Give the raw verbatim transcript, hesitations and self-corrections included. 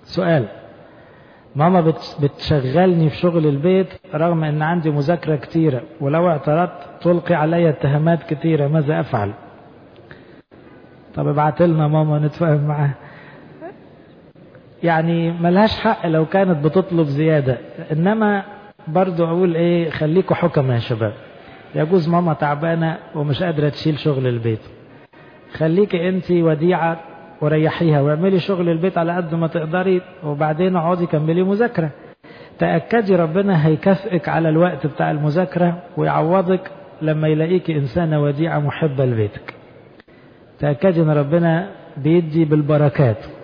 سؤال: ماما بتشغلني في شغل البيت رغم ان عندي مذاكرة كتيرة، ولو اعترضت تلقي علي اتهامات كتيرة، ماذا افعل؟ طب ابعت لنا ماما نتفاهم معاها. يعني ملهاش حق لو كانت بتطلب زيادة، انما برضو اقول ايه، خليكوا حكمة يا شباب. يجوز ماما تعبانة ومش قادرة تشيل شغل البيت، خليكي انت وديعة وريحيها واعملي شغل البيت على قد ما تقدري، وبعدين اقعدي كملي مذاكرة. تأكدي ربنا هيكافئك على الوقت بتاع المذاكرة ويعوضك لما يلاقيكي إنسانة وديعة محبة لبيتك. تأكدي ان ربنا بيدي بالبركات.